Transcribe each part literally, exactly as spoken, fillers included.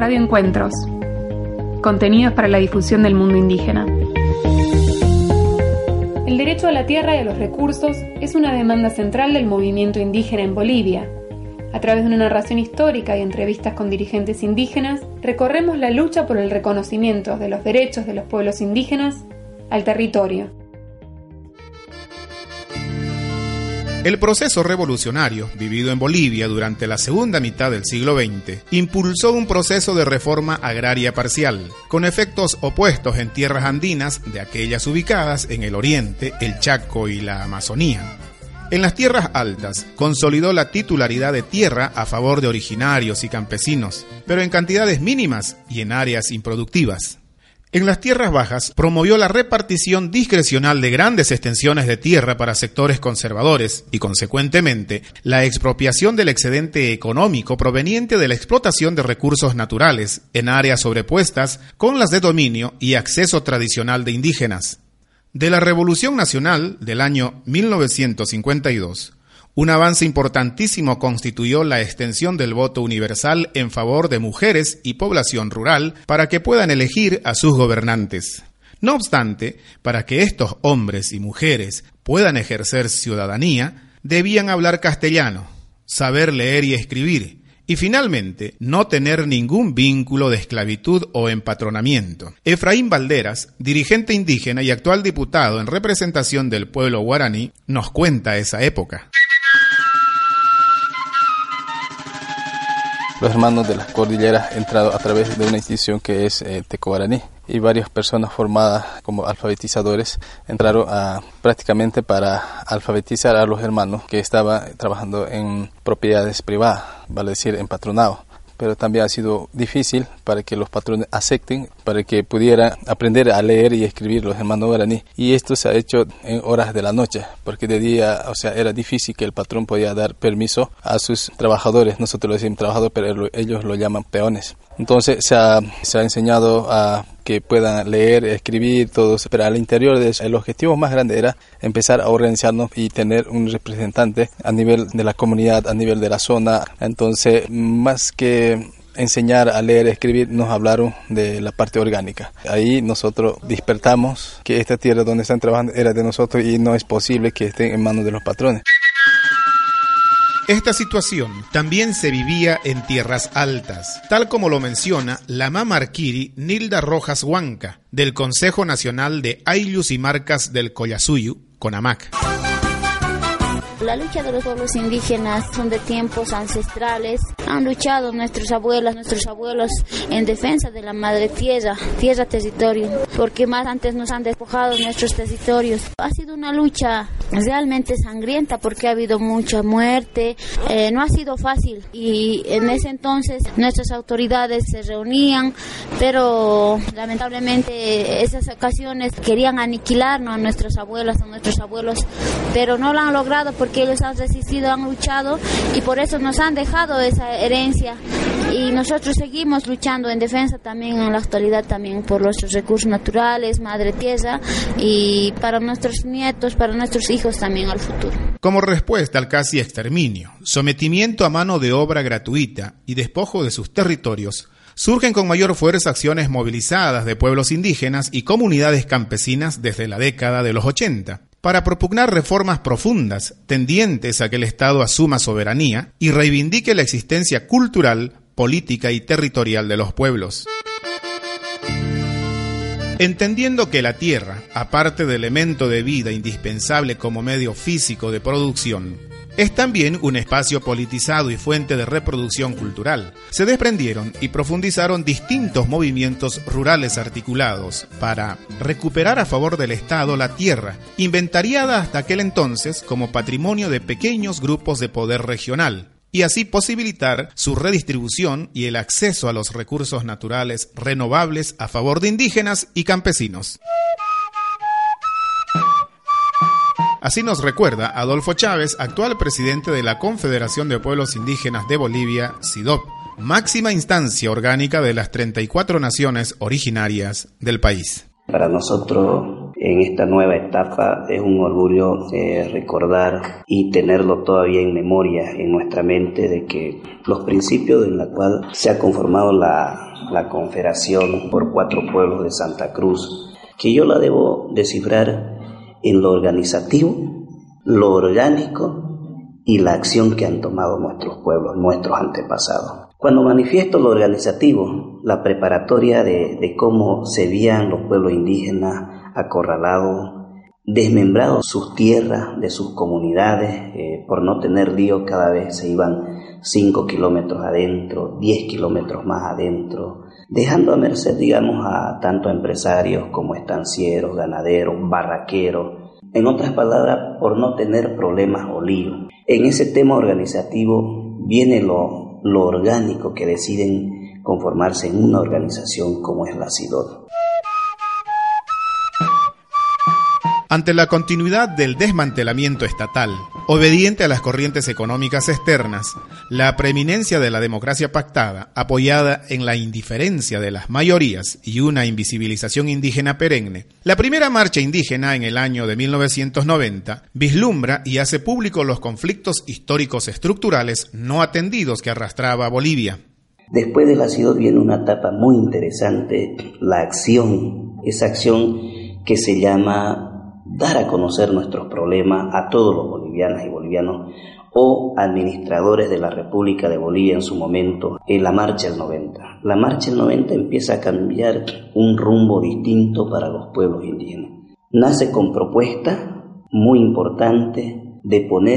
Radioencuentros. Contenidos para la difusión del mundo indígena. El derecho a la tierra y a los recursos es una demanda central del movimiento indígena en Bolivia. A través de una narración histórica y entrevistas con dirigentes indígenas, recorremos la lucha por el reconocimiento de los derechos de los pueblos indígenas al territorio. El proceso revolucionario, vivido en Bolivia durante la segunda mitad del siglo veinte, impulsó un proceso de reforma agraria parcial, con efectos opuestos en tierras andinas de aquellas ubicadas en el oriente, el Chaco y la Amazonía. En las tierras altas, consolidó la titularidad de tierra a favor de originarios y campesinos, pero en cantidades mínimas y en áreas improductivas. En las tierras bajas, promovió la repartición discrecional de grandes extensiones de tierra para sectores conservadores y, consecuentemente, la expropiación del excedente económico proveniente de la explotación de recursos naturales en áreas sobrepuestas con las de dominio y acceso tradicional de indígenas. De la Revolución Nacional del año mil novecientos cincuenta y dos, un avance importantísimo constituyó la extensión del voto universal en favor de mujeres y población rural para que puedan elegir a sus gobernantes. No obstante, para que estos hombres y mujeres puedan ejercer ciudadanía, debían hablar castellano, saber leer y escribir, y finalmente no tener ningún vínculo de esclavitud o empatronamiento. Efraín Valderas, dirigente indígena y actual diputado en representación del pueblo guaraní, nos cuenta esa época. Los hermanos de las cordilleras han entrado a través de una institución que es eh, Teco Guaraní, y varias personas formadas como alfabetizadores entraron a, prácticamente para alfabetizar a los hermanos que estaban trabajando en propiedades privadas, vale decir empatronados. Pero también ha sido difícil para que los patrones acepten, para que pudieran aprender a leer y escribir los hermanos guaraní. Y esto se ha hecho en horas de la noche, porque de día, o sea, era difícil que el patrón podía dar permiso a sus trabajadores. Nosotros lo decimos trabajadores, pero ellos lo llaman peones. Entonces se ha, se ha enseñado a que puedan leer, escribir, todos, pero al interior de eso, el objetivo más grande era empezar a organizarnos y tener un representante a nivel de la comunidad, a nivel de la zona. Entonces, más que enseñar a leer, escribir, nos hablaron de la parte orgánica. Ahí nosotros despertamos que esta tierra donde están trabajando era de nosotros y no es posible que estén en manos de los patrones. Esta situación también se vivía en tierras altas, tal como lo menciona la mamarquiri Nilda Rojas Huanca, del Consejo Nacional de Ayllus y Marcas del Collasuyu, CONAMAC. La lucha de los pueblos indígenas son de tiempos ancestrales. Han luchado nuestros abuelas, nuestros abuelos en defensa de la madre tierra, tierra territorio, porque más antes nos han despojado nuestros territorios. Ha sido una lucha realmente sangrienta porque ha habido mucha muerte, eh, no ha sido fácil y en ese entonces nuestras autoridades se reunían, pero lamentablemente esas ocasiones querían aniquilarnos a nuestras abuelas, a nuestros abuelos, pero no lo han logrado porque ellos han resistido, han luchado y por eso nos han dejado esa herencia y nosotros seguimos luchando en defensa también en la actualidad también por nuestros recursos naturales, madre tierra y para nuestros nietos, para nuestros hijos también al futuro. Como respuesta al casi exterminio, sometimiento a mano de obra gratuita y despojo de sus territorios, surgen con mayor fuerza acciones movilizadas de pueblos indígenas y comunidades campesinas desde la década de los ochenta. Para propugnar reformas profundas tendientes a que el Estado asuma soberanía y reivindique la existencia cultural, política y territorial de los pueblos. Entendiendo que la tierra, aparte de elemento de vida indispensable como medio físico de producción, es también un espacio politizado y fuente de reproducción cultural, se desprendieron y profundizaron distintos movimientos rurales articulados para recuperar a favor del Estado la tierra, inventariada hasta aquel entonces como patrimonio de pequeños grupos de poder regional, y así posibilitar su redistribución y el acceso a los recursos naturales renovables a favor de indígenas y campesinos. Así nos recuerda Adolfo Chávez, actual presidente de la Confederación de Pueblos Indígenas de Bolivia, SIDOP, máxima instancia orgánica de las treinta y cuatro naciones originarias del país. Para nosotros en esta nueva etapa es un orgullo eh, recordar y tenerlo todavía en memoria, en nuestra mente, de que los principios en los cuales se ha conformado la, la Confederación por Cuatro Pueblos de Santa Cruz, que yo la debo descifrar en lo organizativo, lo orgánico y la acción que han tomado nuestros pueblos, nuestros antepasados. Cuando manifiesto lo organizativo, la preparatoria de, de cómo se veían los pueblos indígenas acorralados, desmembrados sus tierras, de sus comunidades, eh, por no tener lío cada vez se iban cinco kilómetros adentro, diez kilómetros más adentro, dejando a merced, digamos, a tanto empresarios como estancieros, ganaderos, barraqueros, en otras palabras, por no tener problemas o lío. En ese tema organizativo viene lo, lo orgánico, que deciden conformarse en una organización como es la C I D O D. Ante la continuidad del desmantelamiento estatal, obediente a las corrientes económicas externas, la preeminencia de la democracia pactada, apoyada en la indiferencia de las mayorías y una invisibilización indígena perenne, la primera marcha indígena en el año de mil novecientos noventa vislumbra y hace público los conflictos históricos estructurales no atendidos que arrastraba Bolivia. Después de la C I D O D viene una etapa muy interesante, la acción, esa acción que se llama dar a conocer nuestros problemas a todos los bolivianos y bolivianos o administradores de la República de Bolivia en su momento, en la Marcha del noventa. La Marcha del noventa empieza a cambiar un rumbo distinto para los pueblos indígenas. Nace con propuestas muy importantes de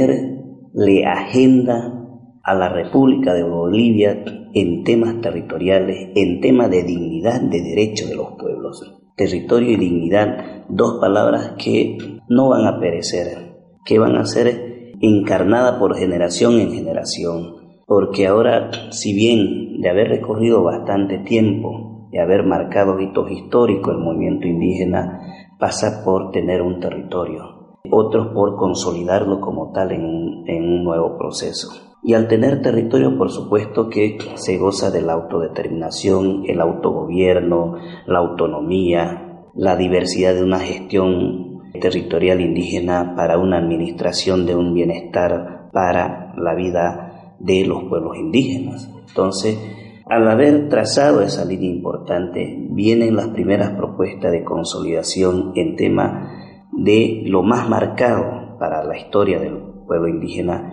ponerle agenda a la República de Bolivia en temas territoriales, en temas de dignidad, de derechos de los pueblos. Territorio y dignidad, dos palabras que no van a perecer, que van a ser encarnadas por generación en generación, porque ahora, si bien de haber recorrido bastante tiempo, de haber marcado hitos históricos, el movimiento indígena pasa por tener un territorio, otros por consolidarlo como tal en un, en un nuevo proceso. Y al tener territorio, por supuesto que se goza de la autodeterminación, el autogobierno, la autonomía, la diversidad de una gestión territorial indígena para una administración de un bienestar para la vida de los pueblos indígenas. Entonces, al haber trazado esa línea importante, vienen las primeras propuestas de consolidación en tema de lo más marcado para la historia del pueblo indígena,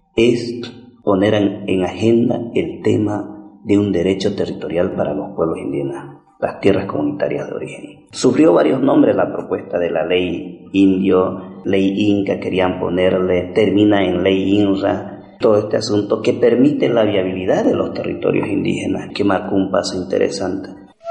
es poner en, en agenda el tema de un derecho territorial para los pueblos indígenas, las tierras comunitarias de origen. Sufrió varios nombres la propuesta de la ley indio, ley inca, querían ponerle, termina en ley INRA, todo este asunto que permite la viabilidad de los territorios indígenas, que marcó un paso interesante.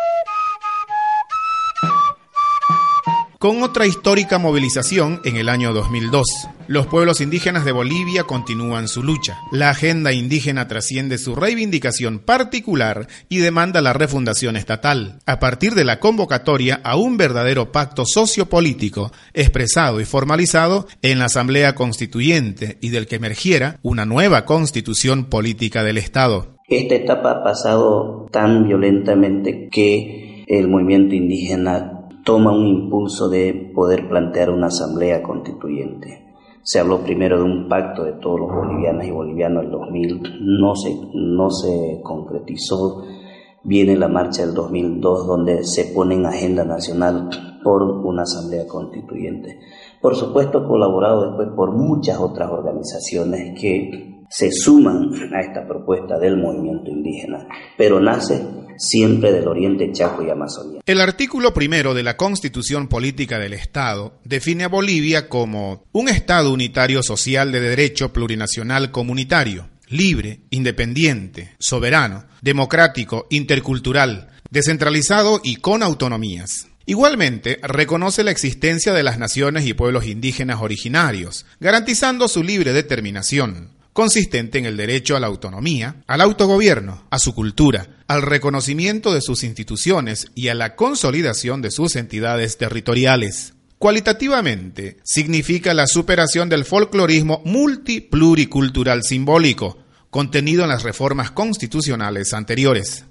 Con otra histórica movilización en el año dos mil dos, los pueblos indígenas de Bolivia continúan su lucha. La agenda indígena trasciende su reivindicación particular y demanda la refundación estatal, a partir de la convocatoria a un verdadero pacto sociopolítico, expresado y formalizado en la Asamblea Constituyente y del que emergiera una nueva constitución política del Estado. Esta etapa ha pasado tan violentamente que el movimiento indígena toma un impulso de poder plantear una asamblea constituyente. Se habló primero de un pacto de todos los bolivianos y bolivianos en el dos mil, no se, no se concretizó. Viene la marcha del dos mil dos, donde se pone en agenda nacional por una asamblea constituyente. Por supuesto, colaborado después por muchas otras organizaciones que se suman a esta propuesta del movimiento indígena, pero nace siempre del Oriente, Chaco y Amazonía. El artículo primero de la Constitución Política del Estado define a Bolivia como un Estado unitario social de derecho plurinacional comunitario, libre, independiente, soberano, democrático, intercultural, descentralizado y con autonomías. Igualmente, reconoce la existencia de las naciones y pueblos indígenas originarios, garantizando su libre determinación, consistente en el derecho a la autonomía, al autogobierno, a su cultura, al reconocimiento de sus instituciones y a la consolidación de sus entidades territoriales. Cualitativamente, significa la superación del folclorismo multipluricultural simbólico, contenido en las reformas constitucionales anteriores.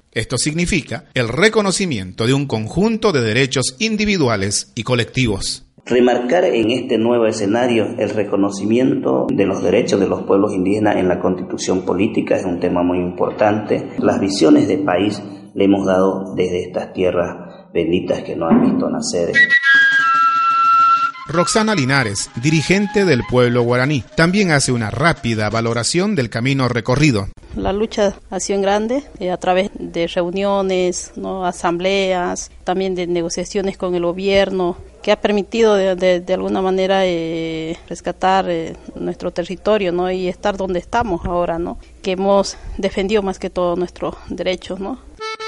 Esto significa el reconocimiento de un conjunto de derechos individuales y colectivos. Remarcar en este nuevo escenario el reconocimiento de los derechos de los pueblos indígenas en la constitución política es un tema muy importante. Las visiones de país le hemos dado desde estas tierras benditas que nos han visto nacer. Roxana Linares, dirigente del pueblo guaraní, también hace una rápida valoración del camino recorrido. La lucha ha sido grande eh, a través de reuniones, ¿no? asambleas, también de negociaciones con el gobierno, que ha permitido de, de, de alguna manera eh, rescatar eh, nuestro territorio, ¿no? y estar donde estamos ahora, ¿no? que hemos defendido más que todo nuestros derechos, ¿no?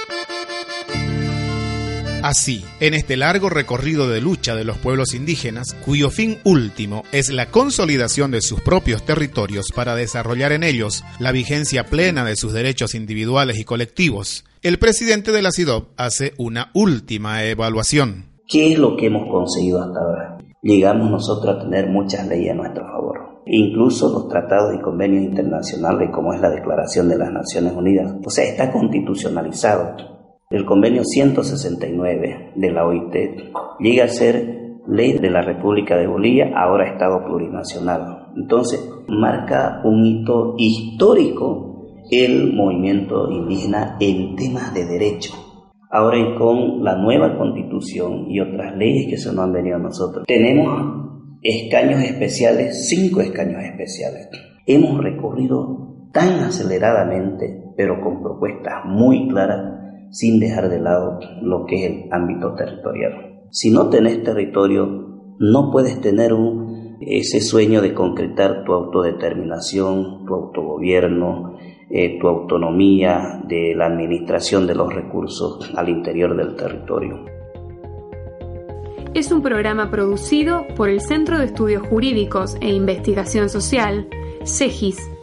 Así, en este largo recorrido de lucha de los pueblos indígenas, cuyo fin último es la consolidación de sus propios territorios para desarrollar en ellos la vigencia plena de sus derechos individuales y colectivos, el presidente de la C I D O B hace una última evaluación. ¿Qué es lo que hemos conseguido hasta ahora? Llegamos nosotros a tener muchas leyes a nuestro favor, incluso los tratados y convenios internacionales como es la Declaración de las Naciones Unidas, o sea, está constitucionalizado. El convenio ciento sesenta y nueve de la O I T llega a ser ley de la República de Bolivia, ahora Estado plurinacional. Entonces, marca un hito histórico el movimiento indígena en temas de derecho. Ahora, y con la nueva Constitución y otras leyes que se nos han venido a nosotros, tenemos escaños especiales, cinco escaños especiales. Hemos recorrido tan aceleradamente, pero con propuestas muy claras, sin dejar de lado lo que es el ámbito territorial. Si no tenés territorio, no puedes tener un, ese sueño de concretar tu autodeterminación, tu autogobierno, eh, tu autonomía de la administración de los recursos al interior del territorio. Es un programa producido por el Centro de Estudios Jurídicos e Investigación Social, CEGIS.